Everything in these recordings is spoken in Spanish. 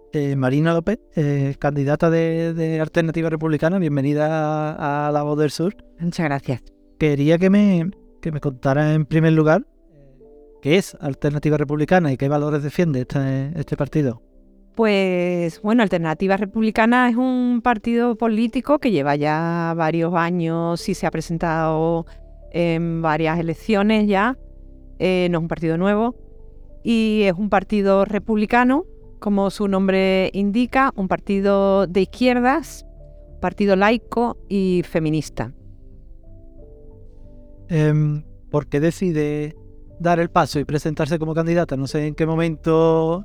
Marina López, candidata de Alternativa Republicana, bienvenida a La Voz del Sur. Muchas gracias. Quería que me contara en primer lugar qué es Alternativa Republicana y qué valores defiende este partido. Pues bueno, Alternativa Republicana es un partido político que lleva ya varios años y se ha presentado en varias elecciones ya. No es un partido nuevo y es un partido republicano, como su nombre indica, un partido de izquierdas, partido laico y feminista. ¿Por qué decide dar el paso y presentarse como candidata? No sé en qué momento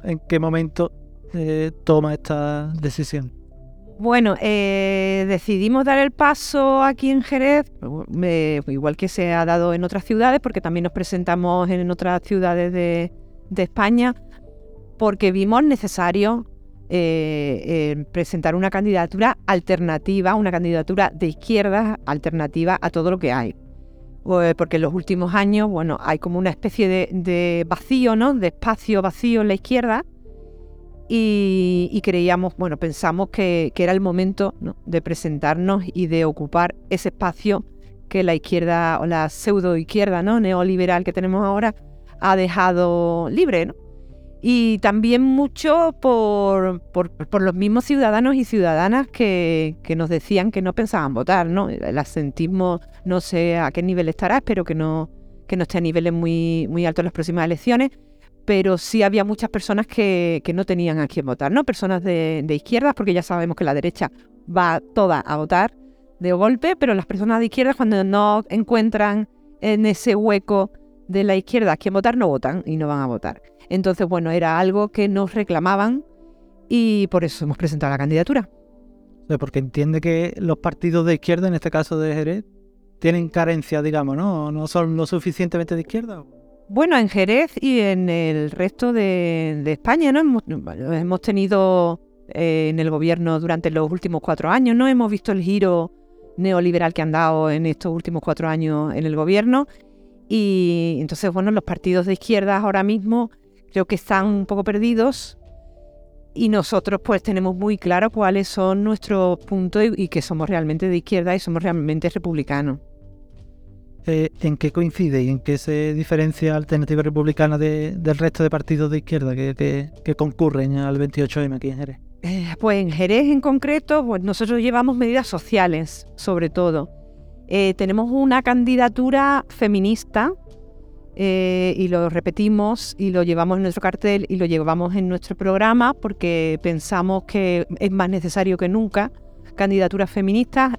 toma esta decisión. Bueno, decidimos dar el paso aquí en Jerez, igual que se ha dado en otras ciudades, porque también nos presentamos en otras ciudades de España, porque vimos necesario presentar una candidatura alternativa, una candidatura de izquierdas alternativa a todo lo que hay. Porque en los últimos años, bueno, hay como una especie de vacío, ¿no? De espacio vacío en la izquierda. Y creíamos, bueno, pensamos que era el momento, ¿no?, de presentarnos y de ocupar ese espacio que la izquierda o la pseudoizquierda, ¿no?, neoliberal que tenemos ahora ha dejado libre, ¿no? Y también mucho por los mismos ciudadanos y ciudadanas que nos decían que no pensaban votar, ¿no? El absentismo no sé a qué nivel estará, espero que no esté a niveles muy, muy altos en las próximas elecciones, pero sí había muchas personas que no tenían a quién votar, ¿no? Personas de izquierdas, porque ya sabemos que la derecha va toda a votar de golpe, pero las personas de izquierdas, cuando no encuentran en ese hueco de la izquierda a quién votar, no votan y no van a votar. Entonces, bueno, era algo que nos reclamaban y por eso hemos presentado la candidatura. Porque entiende que los partidos de izquierda, en este caso de Jerez, tienen carencia, digamos, ¿no? ¿No son lo suficientemente de izquierda? Bueno, en Jerez y en el resto de España, ¿no? Hemos tenido en el gobierno durante los últimos 4 años, ¿no? Hemos visto el giro neoliberal que han dado en estos últimos 4 años en el gobierno. Y entonces, bueno, los partidos de izquierda ahora mismo creo que están un poco perdidos y nosotros pues tenemos muy claro cuáles son nuestros puntos y que somos realmente de izquierda y somos realmente republicanos. ¿En qué coincide y en qué se diferencia Alternativa Republicana del resto de partidos de izquierda que concurren al 28M aquí en Jerez? Pues en Jerez en concreto, pues nosotros llevamos medidas sociales, sobre todo. Tenemos una candidatura feminista y lo repetimos y lo llevamos en nuestro cartel y lo llevamos en nuestro programa porque pensamos que es más necesario que nunca candidaturas feministas.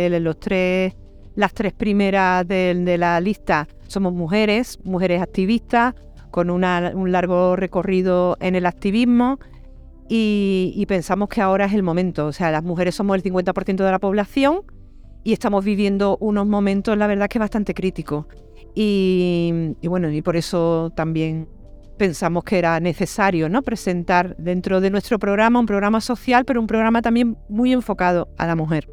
Las 3 primeras de la lista somos mujeres activistas con un largo recorrido en el activismo y pensamos que ahora es el momento. O sea, las mujeres somos el 50% de la población y estamos viviendo unos momentos, la verdad, que bastante críticos. Y bueno, y por eso también pensamos que era necesario, ¿no?, presentar dentro de nuestro programa un programa social, pero un programa también muy enfocado a la mujer.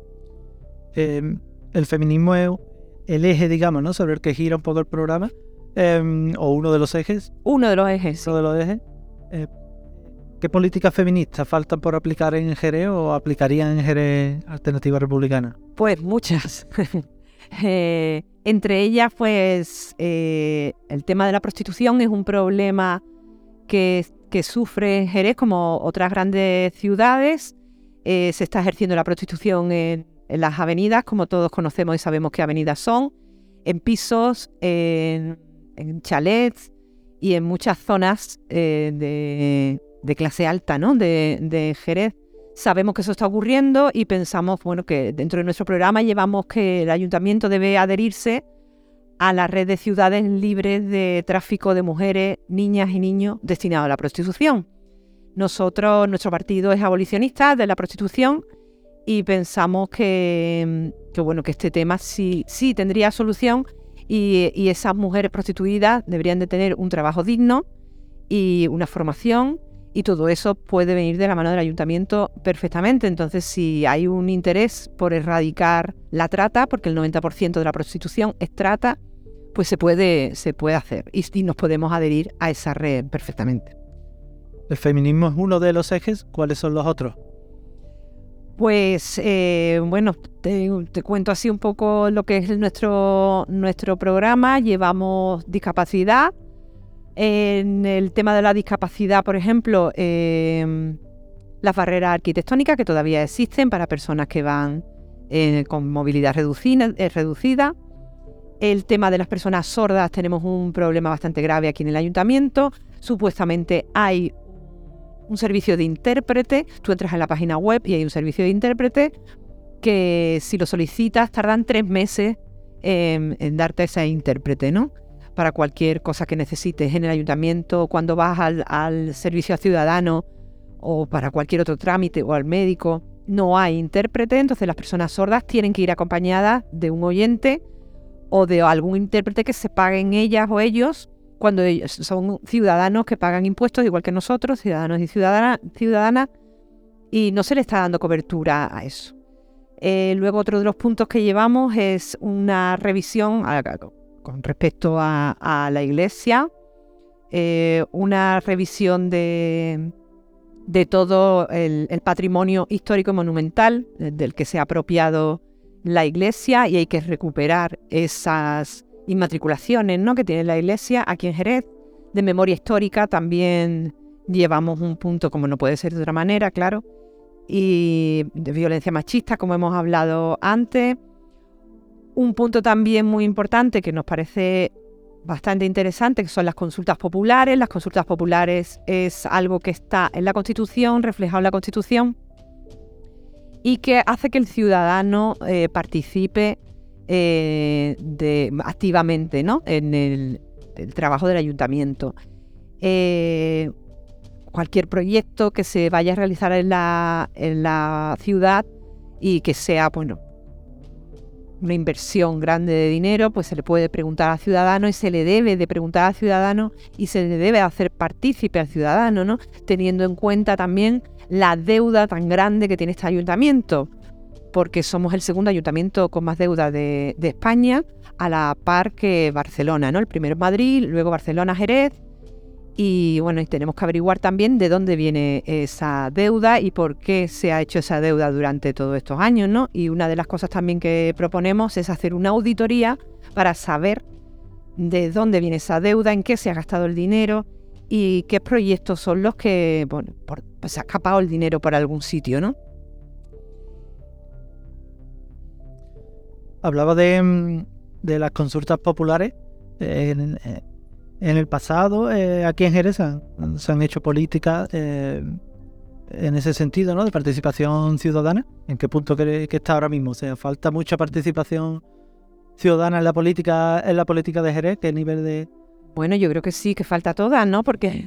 El feminismo es el eje, digamos, ¿no?, sobre el que gira un poco el programa, o uno de los ejes. Uno de los ejes. Uno de los ejes. ¿Qué políticas feministas faltan por aplicar en Jerez o aplicarían en Jerez Alternativa Republicana? Pues muchas. Entre ellas, pues, el tema de la prostitución es un problema que sufre Jerez como otras grandes ciudades. Se está ejerciendo la prostitución en las avenidas, como todos conocemos y sabemos qué avenidas son, en pisos, en chalets y en muchas zonas de clase alta, ¿no?, de Jerez. Sabemos que eso está ocurriendo y pensamos, bueno, que dentro de nuestro programa llevamos que el ayuntamiento debe adherirse a la red de ciudades libres de tráfico de mujeres, niñas y niños destinados a la prostitución. Nuestro partido es abolicionista de la prostitución y pensamos que este tema sí tendría solución y esas mujeres prostituidas deberían de tener un trabajo digno y una formación. Y todo eso puede venir de la mano del ayuntamiento perfectamente. Entonces, si hay un interés por erradicar la trata, porque el 90% de la prostitución es trata, pues se puede hacer y nos podemos adherir a esa red perfectamente. El feminismo es uno de los ejes. ¿Cuáles son los otros? Pues bueno, te cuento así un poco lo que es nuestro programa. Llevamos discapacidad. En el tema de la discapacidad, por ejemplo, las barreras arquitectónicas que todavía existen para personas que van con movilidad reducida. El tema de las personas sordas, tenemos un problema bastante grave aquí en el ayuntamiento. Supuestamente hay un servicio de intérprete. Tú entras en la página web y hay un servicio de intérprete que, si lo solicitas, tardan 3 meses en darte ese intérprete, ¿no? Para cualquier cosa que necesites en el ayuntamiento, cuando vas al servicio ciudadano o para cualquier otro trámite o al médico, no hay intérprete. Entonces las personas sordas tienen que ir acompañadas de un oyente o de algún intérprete que se paguen ellas o ellos, cuando ellos son ciudadanos que pagan impuestos igual que nosotros, ciudadanos y ciudadanas, y no se le está dando cobertura a eso. Luego, otro de los puntos que llevamos es una revisión con respecto a la Iglesia, una revisión de todo el patrimonio histórico y monumental del que se ha apropiado la Iglesia, y hay que recuperar esas inmatriculaciones, ¿no?, que tiene la Iglesia aquí en Jerez. De memoria histórica también llevamos un punto, como no puede ser de otra manera, claro, y de violencia machista, como hemos hablado antes. Un punto también muy importante que nos parece bastante interesante, que son las consultas populares. Las consultas populares es algo que está en la Constitución, reflejado en la Constitución, y que hace que el ciudadano participe activamente, ¿no?, en el trabajo del ayuntamiento. Cualquier proyecto que se vaya a realizar en la ciudad y que sea, bueno, una inversión grande de dinero, pues se le puede preguntar al ciudadano, y se le debe de preguntar al ciudadano, y se le debe hacer partícipe al ciudadano, ¿no?, teniendo en cuenta también la deuda tan grande que tiene este ayuntamiento, porque somos el segundo ayuntamiento con más deuda de España, a la par que Barcelona, ¿no? El primero es Madrid, luego Barcelona, Jerez, y bueno, y tenemos que averiguar también de dónde viene esa deuda y por qué se ha hecho esa deuda durante todos estos años, ¿no? Y una de las cosas también que proponemos es hacer una auditoría para saber de dónde viene esa deuda, en qué se ha gastado el dinero y qué proyectos son los que, bueno, pues se ha escapado el dinero por algún sitio, ¿no? Hablaba de las consultas populares. En el pasado, aquí en Jerez se han hecho políticas en ese sentido, ¿no?, de participación ciudadana. ¿En qué punto que está ahora mismo? O sea, falta mucha participación ciudadana en la política de Jerez. ¿Qué nivel de...? Bueno, yo creo que sí, que falta toda, ¿no? Porque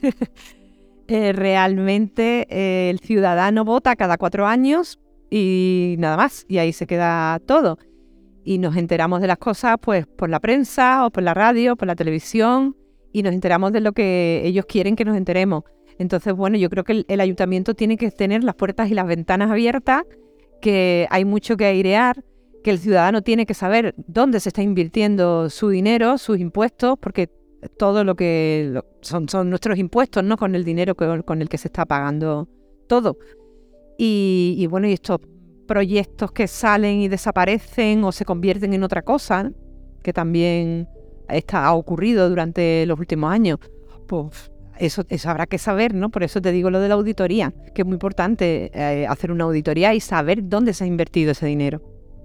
realmente el ciudadano vota cada 4 años y nada más, y ahí se queda todo. Y nos enteramos de las cosas pues por la prensa o por la radio, por la televisión, y nos enteramos de lo que ellos quieren que nos enteremos. Entonces, bueno, yo creo que el ayuntamiento tiene que tener las puertas y las ventanas abiertas, que hay mucho que airear, que el ciudadano tiene que saber dónde se está invirtiendo su dinero, sus impuestos, porque todo lo que son nuestros impuestos, ¿no?, con el dinero con el que se está pagando todo. Y bueno, y estos proyectos que salen y desaparecen o se convierten en otra cosa, que también ha ocurrido durante los últimos años, pues eso habrá que saber, ¿no? Por eso te digo lo de la auditoría, que es muy importante hacer una auditoría y saber dónde se ha invertido ese dinero.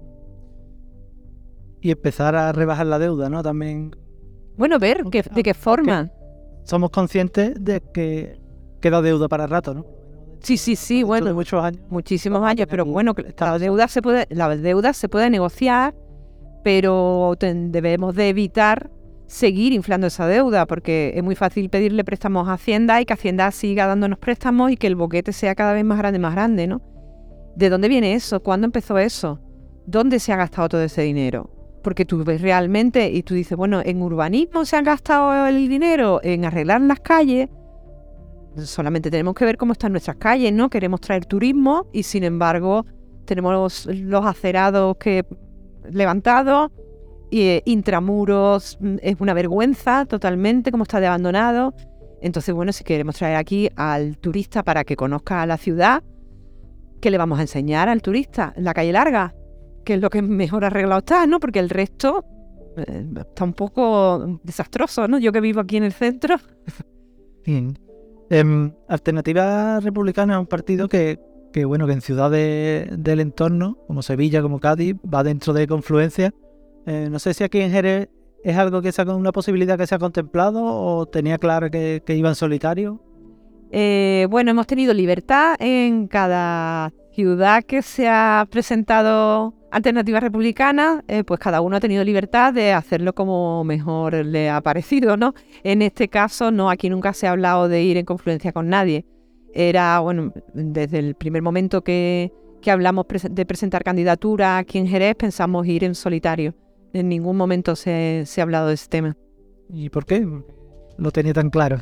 Y empezar a rebajar la deuda, ¿no? También. Bueno, ver de qué forma. Somos conscientes de que queda deuda para rato, ¿no? Sí, bueno, muchos años. Muchísimos años, pero bueno, la deuda se puede negociar, pero debemos de evitar seguir inflando esa deuda, porque es muy fácil pedirle préstamos a Hacienda y que Hacienda siga dándonos préstamos y que el boquete sea cada vez más grande, ¿no? ¿De dónde viene eso? ¿Cuándo empezó eso? ¿Dónde se ha gastado todo ese dinero? Porque tú ves realmente y tú dices, bueno, en urbanismo se han gastado el dinero, en arreglar las calles. Solamente tenemos que ver cómo están nuestras calles, ¿no? Queremos traer turismo y sin embargo tenemos los acerados levantados y intramuros es una vergüenza totalmente como está de abandonado. Entonces, bueno, si queremos traer aquí al turista para que conozca la ciudad, ¿qué le vamos a enseñar al turista? La calle larga, que es lo que mejor arreglado está, ¿no? Porque el resto está un poco desastroso, ¿no? Yo que vivo aquí en el centro. Bien. Alternativa Republicana es un partido que bueno, que en ciudades del entorno, como Sevilla, como Cádiz, va dentro de confluencia. No sé si aquí en Jerez es algo que sea una posibilidad que se ha contemplado o tenía claro que iba en solitario. Bueno, hemos tenido libertad en cada ciudad que se ha presentado Alternativa Republicana, pues cada uno ha tenido libertad de hacerlo como mejor le ha parecido, ¿no? En este caso, no, aquí nunca se ha hablado de ir en confluencia con nadie. Era, bueno, desde el primer momento que hablamos de presentar candidatura aquí en Jerez, pensamos ir en solitario. En ningún momento se ha hablado de ese tema. ¿Y por qué? Lo tenía tan claro.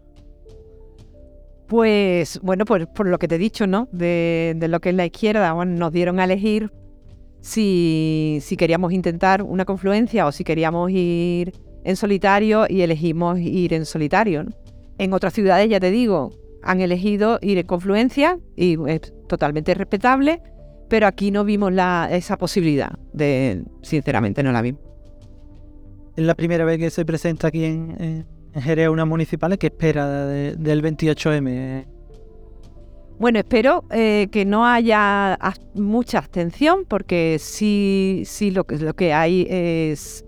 Pues, bueno, pues por lo que te he dicho, ¿no? De lo que es la izquierda, bueno, nos dieron a elegir si queríamos intentar una confluencia o si queríamos ir en solitario y elegimos ir en solitario, ¿no? En otras ciudades, ya te digo, han elegido ir en confluencia y es totalmente respetable, pero aquí no vimos esa posibilidad, sinceramente no la vimos. Es la primera vez que se presenta aquí en Jerez unas municipales. ¿Qué espera del 28M? Bueno, espero que no haya mucha abstención, porque sí lo que hay es...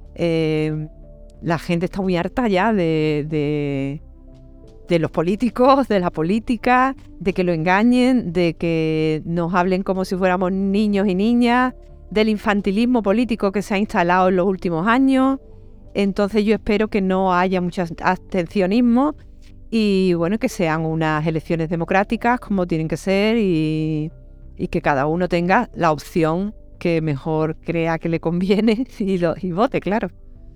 la gente está muy harta ya de los políticos, de la política, de que lo engañen, de que nos hablen como si fuéramos niños y niñas, del infantilismo político que se ha instalado en los últimos años. Entonces yo espero que no haya mucho abstencionismo y bueno, que sean unas elecciones democráticas como tienen que ser y que cada uno tenga la opción que mejor crea que le conviene y vote, claro.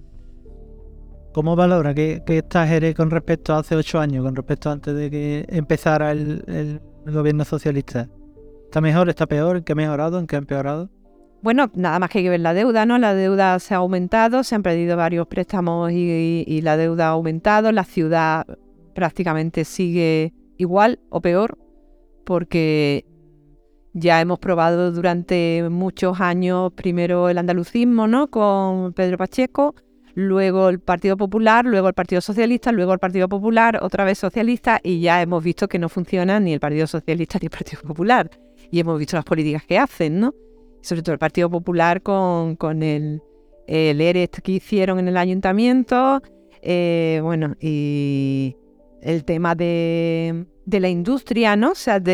¿Cómo valora que está Jerez con respecto a hace 8 años, con respecto a antes de que empezara el gobierno socialista? ¿Está mejor, está peor? ¿En qué ha mejorado? ¿En qué ha empeorado? Bueno, nada más que hay que ver la deuda, ¿no? La deuda se ha aumentado, se han perdido varios préstamos y la deuda ha aumentado. La ciudad prácticamente sigue igual o peor, porque ya hemos probado durante muchos años primero el andalucismo, ¿no? Con Pedro Pacheco, luego el Partido Popular, luego el Partido Socialista, luego el Partido Popular, otra vez socialista, y ya hemos visto que no funciona ni el Partido Socialista ni el Partido Popular. Y hemos visto las políticas que hacen, ¿no? Sobre todo el Partido Popular con el ERE que hicieron en el ayuntamiento, bueno, y el tema de la industria, ¿no? Se ha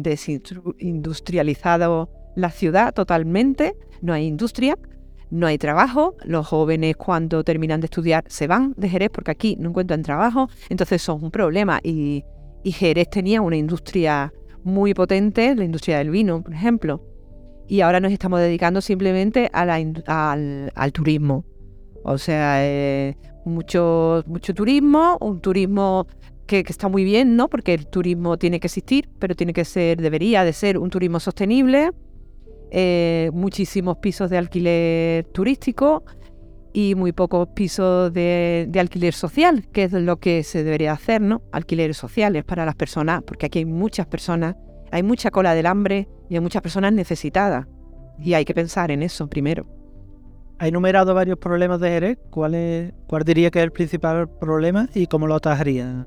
desindustrializado la ciudad totalmente, no hay industria, no hay trabajo, los jóvenes cuando terminan de estudiar se van de Jerez porque aquí no encuentran trabajo, entonces eso es un problema y Jerez tenía una industria muy potente, la industria del vino, por ejemplo, y ahora nos estamos dedicando simplemente al turismo, o sea, mucho turismo, un turismo que está muy bien, ¿no? Porque el turismo tiene que existir, pero debería de ser un turismo sostenible. Muchísimos pisos de alquiler turístico y muy pocos pisos de alquiler social, que es lo que se debería hacer, ¿no? Alquileres sociales para las personas, porque aquí hay muchas personas, hay mucha cola del hambre y hay muchas personas necesitadas y hay que pensar en eso primero. Ha enumerado varios problemas de Jerez. ¿Cuál diría que es el principal problema y cómo lo atajaría?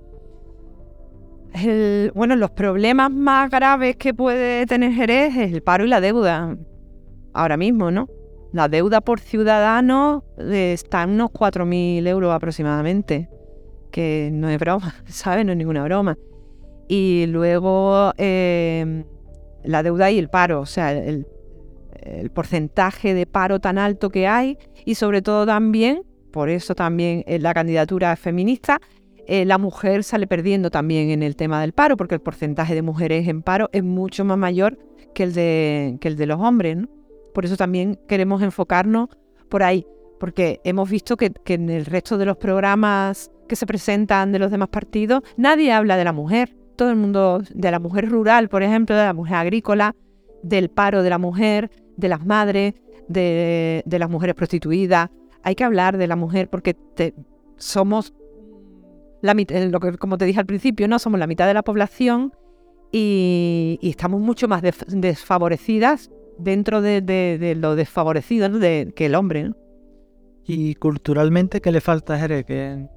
Bueno, los problemas más graves que puede tener Jerez es el paro y la deuda, ahora mismo, ¿no? La deuda por ciudadano está en unos 4.000 euros aproximadamente, que no es broma, ¿sabes? No es ninguna broma. Y luego la deuda y el paro, o sea, el porcentaje de paro tan alto que hay y sobre todo también, por eso también la candidatura es feminista, la mujer sale perdiendo también en el tema del paro, porque el porcentaje de mujeres en paro es mucho más mayor que el de los hombres, ¿no? Por eso también queremos enfocarnos por ahí, porque hemos visto que en el resto de los programas que se presentan de los demás partidos, nadie habla de la mujer. Todo el mundo, de la mujer rural, por ejemplo, de la mujer agrícola, del paro de la mujer, de las madres, de las mujeres prostituidas. Hay que hablar de la mujer porque somos como te dije al principio, ¿no? Somos la mitad de la población y estamos mucho más desfavorecidas dentro de lo desfavorecido, ¿no? que el hombre, ¿no? Y culturalmente, ¿qué le falta a Jerez?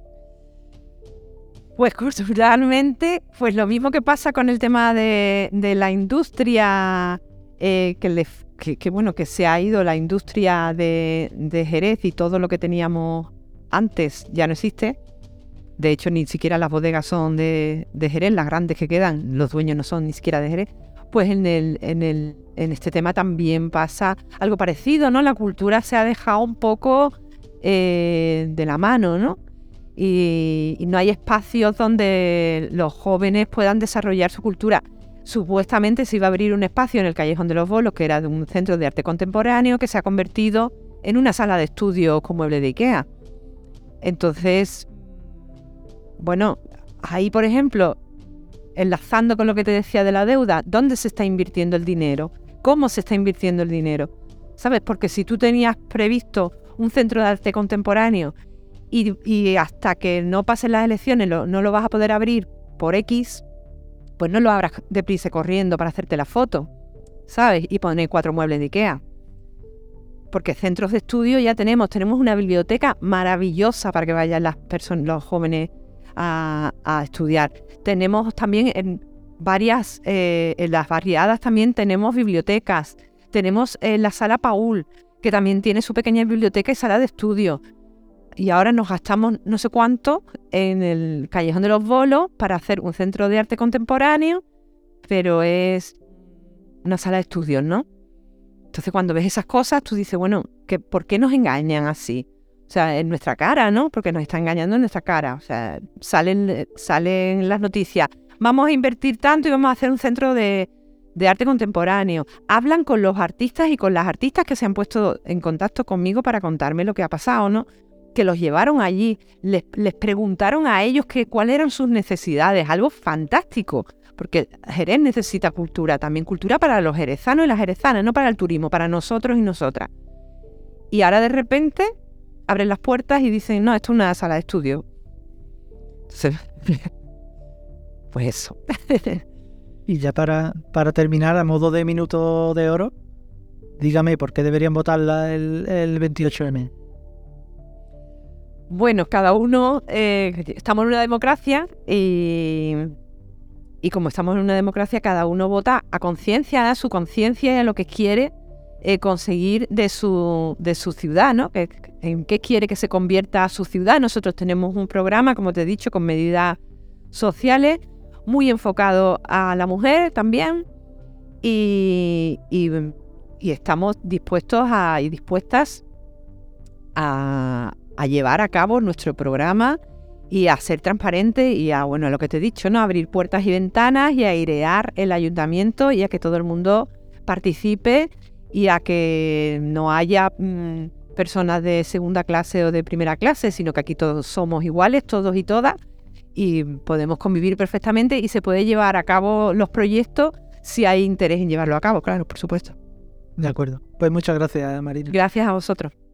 Pues culturalmente, pues lo mismo que pasa con el tema de la industria, que se ha ido la industria de Jerez y todo lo que teníamos antes ya no existe. De hecho, ni siquiera las bodegas son de Jerez, las grandes que quedan, los dueños no son ni siquiera de Jerez. Pues en este tema también pasa algo parecido, ¿no? La cultura se ha dejado un poco de la mano, ¿no? Y no hay espacios donde los jóvenes puedan desarrollar su cultura. Supuestamente se iba a abrir un espacio en el Callejón de los Bolos, que era de un centro de arte contemporáneo, que se ha convertido en una sala de estudios con muebles de IKEA. Entonces, bueno, ahí, por ejemplo, enlazando con lo que te decía de la deuda, ¿dónde se está invirtiendo el dinero? ¿Cómo se está invirtiendo el dinero? ¿Sabes? Porque si tú tenías previsto un centro de arte contemporáneo y hasta que no pasen las elecciones no lo vas a poder abrir por X, pues no lo abras deprisa corriendo para hacerte la foto, ¿sabes? Y poner 4 muebles de IKEA. Porque centros de estudio ya tenemos una biblioteca maravillosa para que vayan los jóvenes a estudiar. Tenemos también en las barriadas también tenemos bibliotecas. Tenemos la Sala Paul, que también tiene su pequeña biblioteca y sala de estudio. Y ahora nos gastamos no sé cuánto en el Callejón de los Bolos para hacer un centro de arte contemporáneo, pero es una sala de estudios, ¿no? Entonces cuando ves esas cosas tú dices, bueno, ¿por qué nos engañan así? O sea, en nuestra cara, ¿no? Porque nos está engañando en nuestra cara. O sea, salen las noticias. Vamos a invertir tanto y vamos a hacer un centro de arte contemporáneo. Hablan con los artistas y con las artistas que se han puesto en contacto conmigo para contarme lo que ha pasado, ¿no? Que los llevaron allí, les preguntaron a ellos cuáles eran sus necesidades. Algo fantástico, porque Jerez necesita cultura, también cultura para los jerezanos y las jerezanas, no para el turismo, para nosotros y nosotras. Y ahora de repente abren las puertas y dicen, no, esto es una sala de estudio. Entonces, pues eso. Y ya para terminar, a modo de minuto de oro, dígame por qué deberían votarla el 28M. Bueno, cada uno, estamos en una democracia y como estamos en una democracia, cada uno vota a conciencia, a su conciencia y a lo que quiere conseguir de su ciudad, ¿no? En qué quiere que se convierta su ciudad. Nosotros tenemos un programa, como te he dicho, con medidas sociales, muy enfocado a la mujer también y estamos dispuestos y dispuestas a llevar a cabo nuestro programa y a ser transparente y a, bueno, lo que te he dicho, ¿no? Abrir puertas y ventanas y a airear el ayuntamiento y a que todo el mundo participe y a que no haya personas de segunda clase o de primera clase, sino que aquí todos somos iguales, todos y todas, y podemos convivir perfectamente y se puede llevar a cabo los proyectos si hay interés en llevarlo a cabo, claro, por supuesto. De acuerdo. Pues muchas gracias, Marina. Gracias a vosotros.